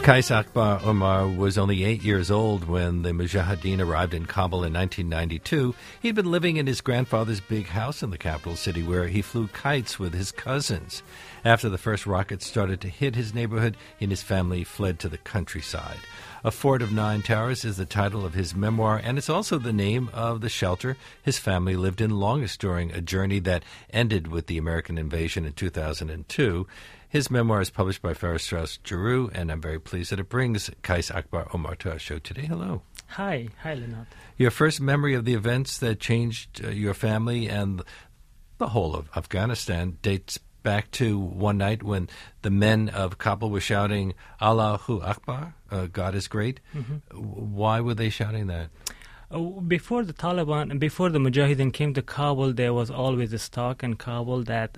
Qais Akbar Omar was only 8 years old when the Mujahideen arrived in Kabul in 1992. He'd been living in his grandfather's big house in the capital city where he flew kites with his cousins. After the first rockets started to hit his neighborhood, he and his family fled to the countryside. A Fort of Nine Towers is the title of his memoir, and it's also the name of the shelter his family lived in longest during a journey that ended with the American invasion in 2002. His memoir is published by Farrar Straus Giroux, and I'm very pleased that it brings Qais Akbar Omar to our show today. Hello. Hi, Leonard. Your first memory of the events that changed your family and the whole of Afghanistan dates back to one night when the men of Kabul were shouting, Allahu Akbar, God is great. Mm-hmm. Why were they shouting that? Before the Taliban, before the Mujahideen came to Kabul, there was always a talk in Kabul that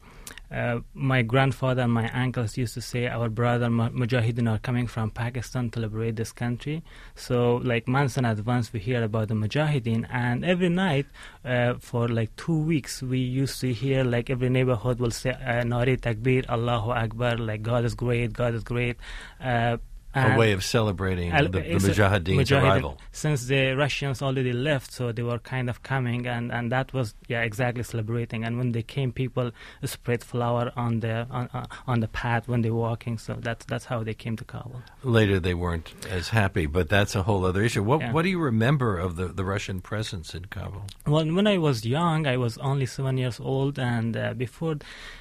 my grandfather and my uncles used to say our brother Mujahideen are coming from Pakistan to liberate this country. So like months in advance we hear about the Mujahideen, and every night for like 2 weeks we used to hear, like every neighborhood will say Nari Takbir, Allahu Akbar, like God is great, God is great. A way of celebrating the Mujahideen's arrival. Since the Russians already left, so they were kind of coming, and that was exactly celebrating. And when they came, people spread flower on the path when they were walking. So that's how they came to Kabul. Later, they weren't as happy, but that's a whole other issue. What do you remember of the Russian presence in Kabul? Well, when I was young, I was only 7 years old, and before.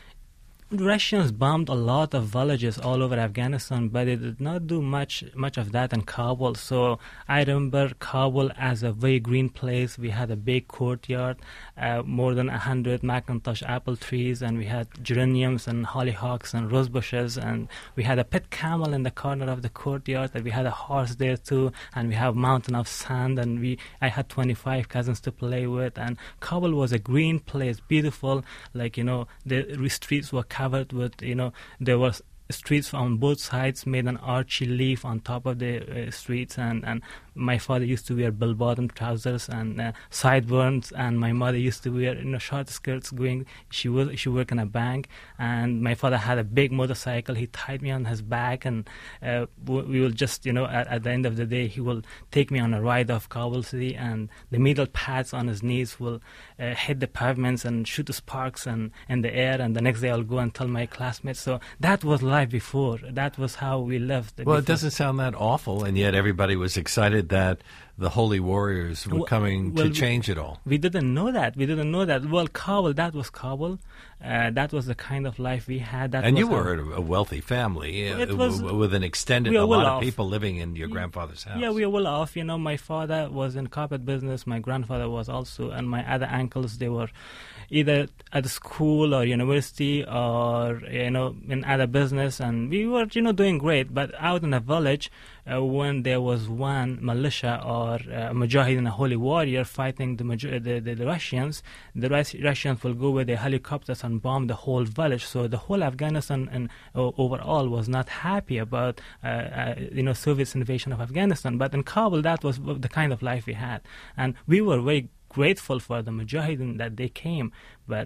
The Russians bombed a lot of villages all over Afghanistan, but they did not do much of that in Kabul. So I remember Kabul as a very green place. We had a big courtyard, more than 100 Macintosh apple trees, and we had geraniums and hollyhocks and rose bushes, and we had a pet camel in the corner of the courtyard, and we had a horse there too, and we have mountain of sand, and I had 25 cousins to play with, and Kabul was a green place, beautiful, like, the streets were covered with, there was streets on both sides made an archy leaf on top of the streets, and my father used to wear bell-bottom trousers and sideburns, and my mother used to wear short skirts. She worked in a bank, and my father had a big motorcycle. He tied me on his back, and we will just at the end of the day he will take me on a ride of Kabul city, and the metal pads on his knees will hit the pavements and shoot the sparks in the air, and the next day I'll go and tell my classmates. So that was life before. That was how we lived. Well, before. It doesn't sound that awful, and yet everybody was excited that the holy warriors were coming to change it all. We didn't know that. Well, Kabul, that was Kabul. That was the kind of life we had. And you were a wealthy family with an extended, a lot of people living in your grandfather's house. Yeah, we were well off. My father was in carpet business. My grandfather was also, and my other uncles, they were either at school or university or, in other business. And we were, doing great. But out in a village, when there was one militia or Mujahideen, a holy warrior, fighting the Russians, the Russians will go with their helicopters and bomb the whole village. So the whole Afghanistan and overall was not happy about Soviet's invasion of Afghanistan. But in Kabul, that was the kind of life we had, and we were very grateful for the Mujahideen that they came. But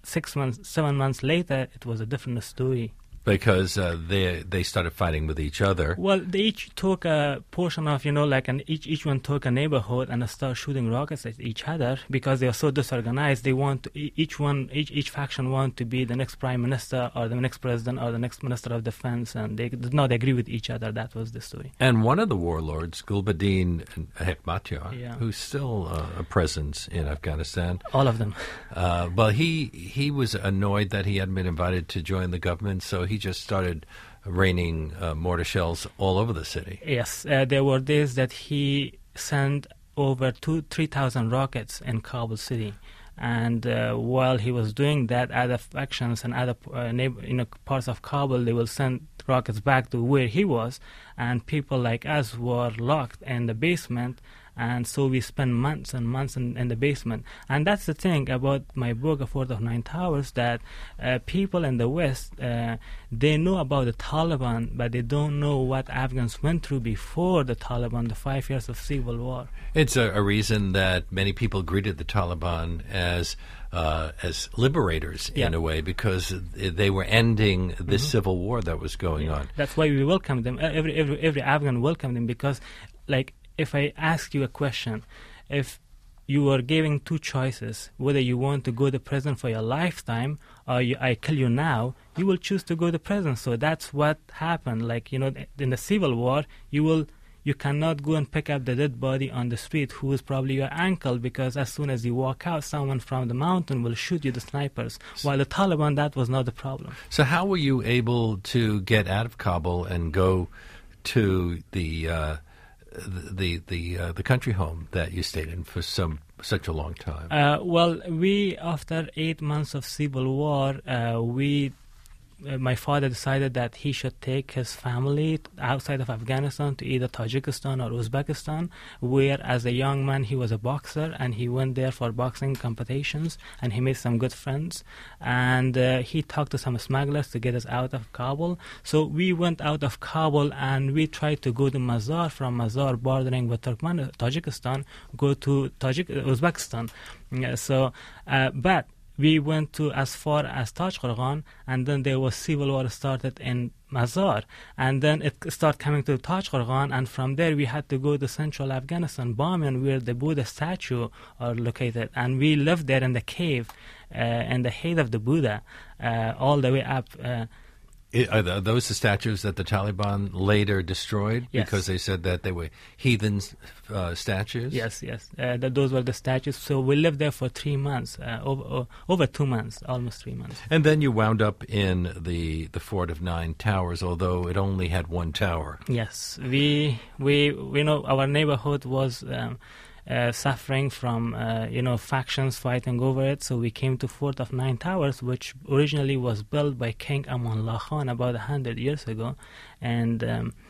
7 months later, it was a different story. Because they started fighting with each other. Well, they each took a portion of, each one took a neighborhood and started shooting rockets at each other because they are so disorganized. They want each faction want to be the next prime minister or the next president or the next minister of defense, and they did not agree with each other. That was the story. And one of the warlords, Gulbuddin Hekmatyar, who's still a presence in Afghanistan. All of them. Well, he was annoyed that he hadn't been invited to join the government, so he just started raining mortar shells all over the city. Yes, there were days that he sent over 3,000 rockets in Kabul city. And while he was doing that, other factions and other parts of Kabul, they will send rockets back to where he was. And people like us were locked in the basement, And so we spent months and months in the basement. And that's the thing about my book, A Fort of Nine Towers, that people in the West, they know about the Taliban, but they don't know what Afghans went through before the Taliban, the 5 years of civil war. It's a reason that many people greeted the Taliban as liberators in a way, because they were ending this civil war that was going on. That's why we welcome them. Every Afghan welcomed them, because, like, if I ask you a question, if you were given two choices, whether you want to go to prison for your lifetime or I kill you now, you will choose to go to prison. So that's what happened. Like, you know, in the civil war, you cannot go and pick up the dead body on the street who is probably your uncle, because as soon as you walk out, someone from the mountain will shoot you, the snipers. While the Taliban, that was not the problem. So how were you able to get out of Kabul and go to the country home that you stayed in for such a long time? Well, after 8 months of civil war, my father decided that he should take his family outside of Afghanistan to either Tajikistan or Uzbekistan, where as a young man he was a boxer, and he went there for boxing competitions, and he made some good friends, and he talked to some smugglers to get us out of Kabul. So we went out of Kabul and we tried to go to Mazar, from Mazar bordering with Tajikistan, go to Uzbekistan. But we went to as far as Taj Qurghan, and then there was civil war started in Mazar, and then it started coming to Taj Qurghan, and from there we had to go to central Afghanistan, Bamiyan, where the Buddha statue are located, and we lived there in the cave, in the height of the Buddha, all the way up. Are those the statues that the Taliban later destroyed? Yes. Because they said that they were heathen statues? Yes. Those were the statues. So we lived there for 3 months, over 2 months, almost 3 months. And then you wound up in the Fort of Nine Towers, although it only had one tower. Yes. We know our neighborhood was suffering from factions fighting over it, so we came to Fort of Nine Towers, which originally was built by King Amanullah Khan about 100 years ago, and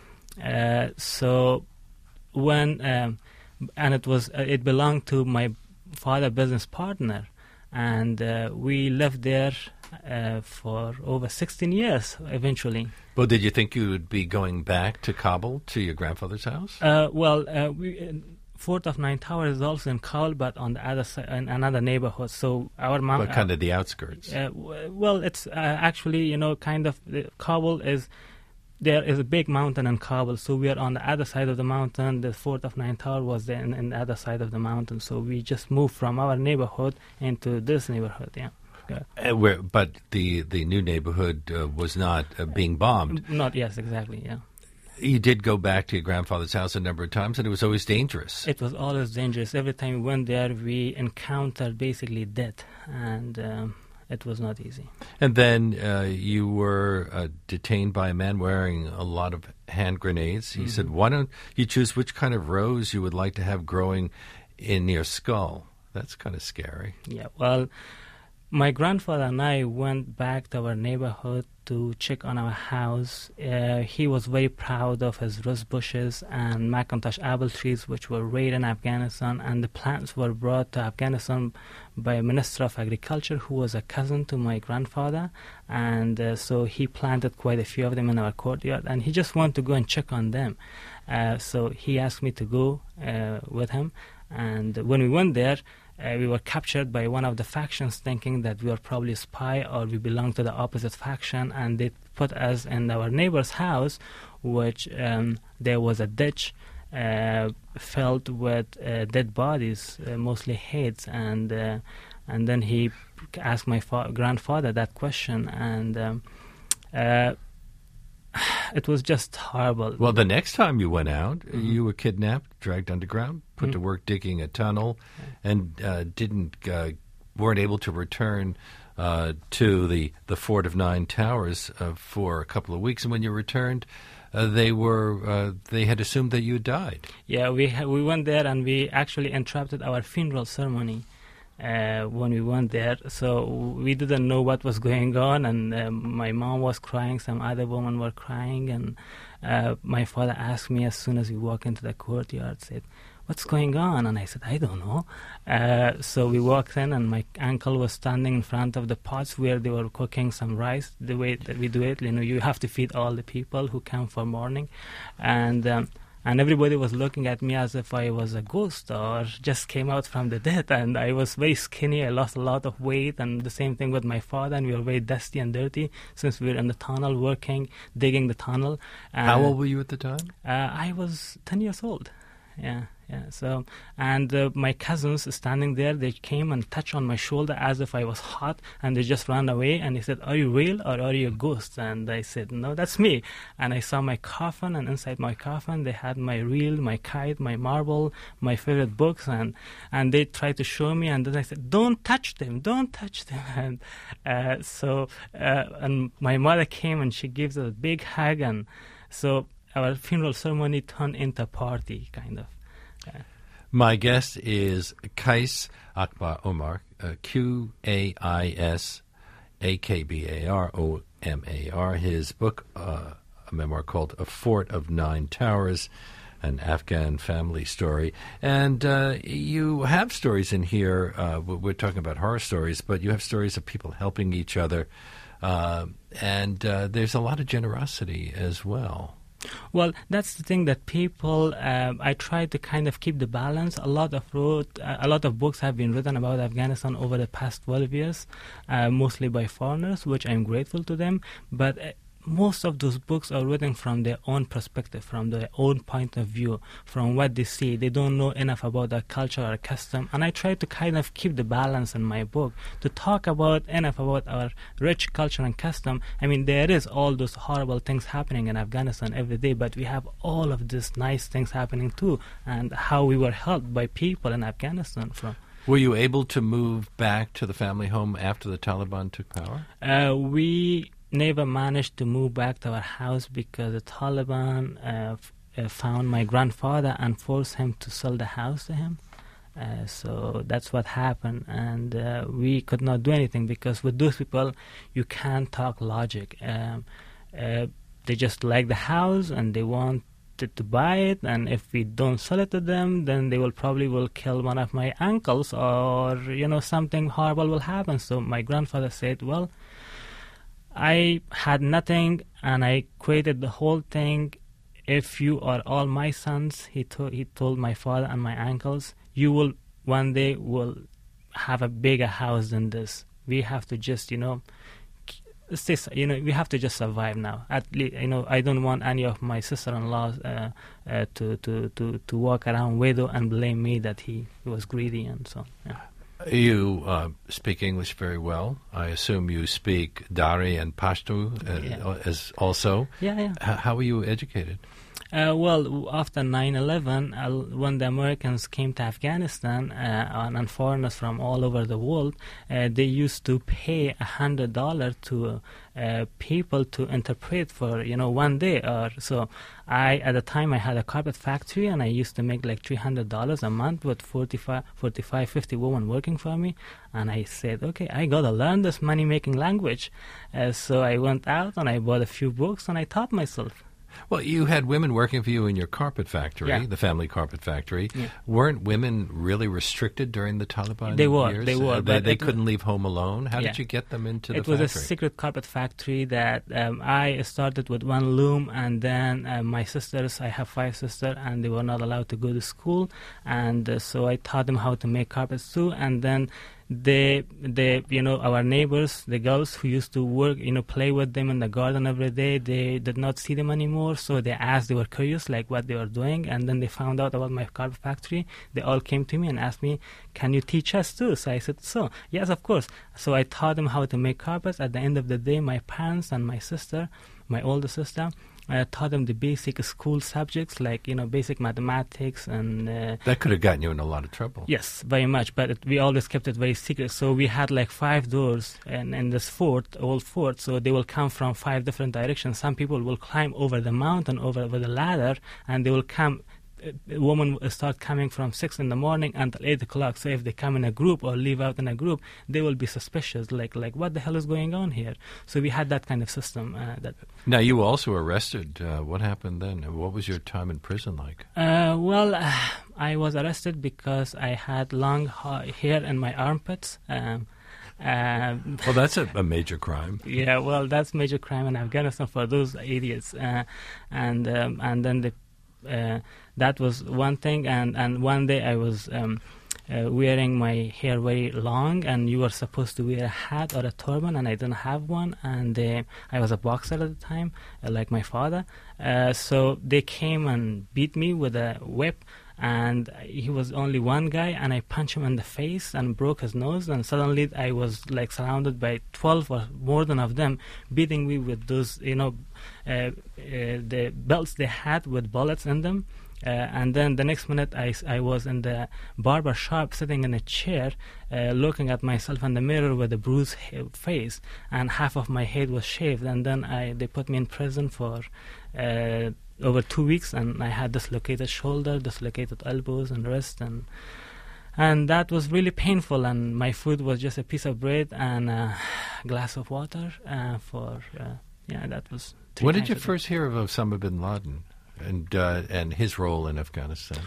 it belonged to my father business partner, and we lived there for over 16 years eventually. Well, did you think you would be going back to Kabul, to your grandfather's house? Fort of Nine Towers is also in Kabul, but on the other side, in another neighborhood. So our mom, but kind of the outskirts. It's actually, kind of Kabul is. There is a big mountain in Kabul, so we are on the other side of the mountain. The Fort of Nine Towers was there in the other side of the mountain. So we just moved from our neighborhood into this neighborhood. Yeah. But the new neighborhood was not being bombed. Not, yes, exactly. Yeah. You did go back to your grandfather's house a number of times, and it was always dangerous. It was always dangerous. Every time we went there, we encountered basically death, and it was not easy. And then you were detained by a man wearing a lot of hand grenades. He said, why don't you choose which kind of rose you would like to have growing in your skull? That's kind of scary. Yeah, well, my grandfather and I went back to our neighborhood to check on our house. He was very proud of his rose bushes and McIntosh apple trees, which were raised in Afghanistan, and the plants were brought to Afghanistan by a Minister of Agriculture who was a cousin to my grandfather, and so he planted quite a few of them in our courtyard, and he just wanted to go and check on them. So he asked me to go with him, and when we went there, we were captured by one of the factions, thinking that we were probably a spy or we belonged to the opposite faction, and they put us in our neighbor's house, which there was a ditch filled with dead bodies, mostly heads, and then he asked my grandfather that question, and it was just horrible. Well, the next time you went out, you were kidnapped, dragged underground, put to work digging a tunnel, and weren't able to return to the Fort of Nine Towers for a couple of weeks. And when you returned, they had assumed that you had died. Yeah, we went there and we actually interrupted our funeral ceremony when we went there. So we didn't know what was going on, and my mom was crying, some other women were crying, and my father asked me as soon as we walked into the courtyard, said, what's going on? And I said, I don't know. So we walked in, and my uncle was standing in front of the pots where they were cooking some rice. The way that we do it, you have to feed all the people who come for morning. And everybody was looking at me as if I was a ghost or just came out from the dead. And I was very skinny. I lost a lot of weight. And the same thing with my father. And we were very dusty and dirty since we were in the tunnel working, digging the tunnel. How old were you at the time? I was 10 years old. Yeah. So, and my cousins standing there, they came and touched on my shoulder as if I was hot, and they just ran away. And they said, "Are you real or are you a ghost?" And I said, "No, that's me." And I saw my coffin, and inside my coffin, they had my reel, my kite, my marble, my favorite books, and they tried to show me. And then I said, "Don't touch them, don't touch them." And and my mother came and she gives us a big hug, and so our funeral ceremony turned into a party, kind of. My guest is Qais Akbar Omar, Qais Akbar Omar. His book, a memoir called A Fort of Nine Towers, an Afghan family story. And you have stories in here. We're talking about horror stories, but you have stories of people helping each other. And there's a lot of generosity as well. Well, that's the thing that people. I try to kind of keep the balance. A lot of books have been written about Afghanistan over the past 12 years, mostly by foreigners, which I'm grateful to them. But most of those books are written from their own perspective, from their own point of view, from what they see. They don't know enough about our culture or custom. And I try to kind of keep the balance in my book, to talk about enough about our rich culture and custom. I mean, there is all those horrible things happening in Afghanistan every day, but we have all of these nice things happening too, and how we were helped by people in Afghanistan from. Were you able to move back to the family home after the Taliban took power? We never managed to move back to our house because the Taliban found my grandfather and forced him to sell the house to him. So that's what happened, and we could not do anything because with those people you can't talk logic. They just like the house and they wanted to buy it, and if we don't sell it to them, then they will kill one of my uncles, or something horrible will happen. So my grandfather said, well, I had nothing, and I created the whole thing. If you are all my sons, he told my father and my uncles, you will one day will have a bigger house than this. We have to just, we have to just survive now. At least, I don't want any of my sister-in-laws to walk around widow and blame me that he was greedy and so on. Yeah. You speak English very well. I assume you speak Dari and Pashto as also. Yeah. How were you educated? Well, after 9/11, when the Americans came to Afghanistan and foreigners from all over the world, they used to pay $100 to people to interpret for 1 day or so. At the time I had a carpet factory, and I used to make like $300 a month with 45, 50 women working for me. And I said, okay, I gotta learn this money-making language. So I went out and I bought a few books and I taught myself. Well, you had women working for you in your carpet factory, the family carpet factory. Yeah. Weren't women really restricted during the Taliban years? They were. They couldn't leave home alone? How did you get them into the factory? It was a secret carpet factory that I started with one loom, and then my sisters, I have 5 sisters, and they were not allowed to go to school. And so I taught them how to make carpets too, and then our neighbors, the girls who used to work, play with them in the garden every day, they did not see them anymore. So they were curious, like what they were doing. And then they found out about my carpet factory. They all came to me and asked me, can you teach us too? So I said, yes, of course. So I taught them how to make carpets. At the end of the day, my parents and my sister, my older sister, I taught them the basic school subjects like, basic mathematics and... that could have gotten you in a lot of trouble. Yes, very much, but we always kept it very secret. So we had like 5 doors in this old fort, so they will come from 5 different directions. Some people will climb over the mountain, over the ladder, and they will come women start coming from 6 in the morning until 8 o'clock. So if they come in a group or leave out in a group, they will be suspicious, like what the hell is going on here? So we had that kind of system. Now, you also arrested. What happened then? What was your time in prison like? I was arrested because I had long hair in my armpits. Well, that's a major crime. Yeah, well, that's major crime in Afghanistan for those idiots. And then that was one thing. And one day I was wearing my hair very long, and you were supposed to wear a hat or a turban, and I didn't have one. And I was a boxer at the time, like my father. So they came and beat me with a whip. And he was only one guy, and I punched him in the face and broke his nose, and suddenly I was like surrounded by 12 or more than of them beating me with those, the belts they had with bullets in them. And then the next minute I was in the barber shop sitting in a chair looking at myself in the mirror with a bruised face, and half of my head was shaved. And then they put me in prison for over 2 weeks, and I had dislocated shoulder, dislocated elbows and wrist, and that was really painful. And my food was just a piece of bread and a glass of water. That was. When did you first hear of Osama bin Laden and his role in Afghanistan?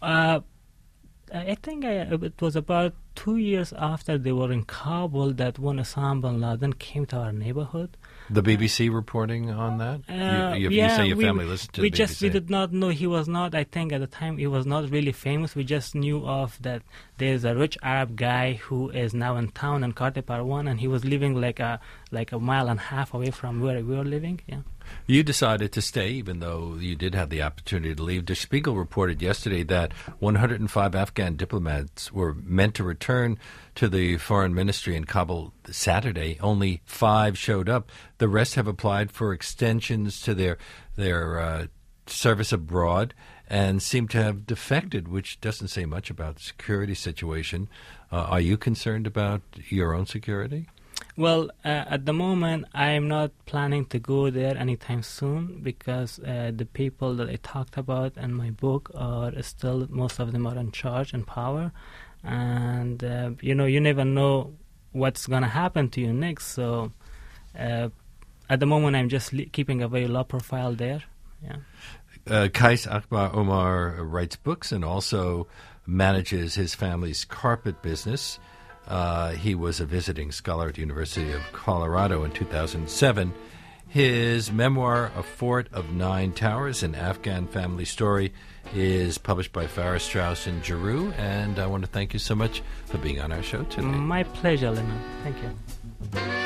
I think it was about 2 years after they were in Kabul that when Osama bin Laden came to our neighborhood. The BBC reporting on that? You say your family listened to the BBC. We did not know he was not, I think at the time he was not really famous. We just knew of that there's a rich Arab guy who is now in town in Karte Parwan, and he was living like a mile and a half away from where we were living. Yeah. You decided to stay, even though you did have the opportunity to leave. Der Spiegel reported yesterday that 105 Afghan diplomats were meant to return to the foreign ministry in Kabul Saturday. Only 5 showed up. The rest have applied for extensions to their service abroad and seem to have defected, which doesn't say much about the security situation. Are you concerned about your own security? Well, at the moment, I am not planning to go there anytime soon because the people that I talked about in my book are still, most of them are in charge and power. And, you never know what's going to happen to you next. So at the moment, I'm just keeping a very low profile there. Yeah. Qais Akbar Omar writes books and also manages his family's carpet business. He was a visiting scholar at the University of Colorado in 2007. His memoir, A Fort of Nine Towers, an Afghan family story, is published by Farrar, Straus and Giroux. And I want to thank you so much for being on our show today. My pleasure, Lennon. Thank you.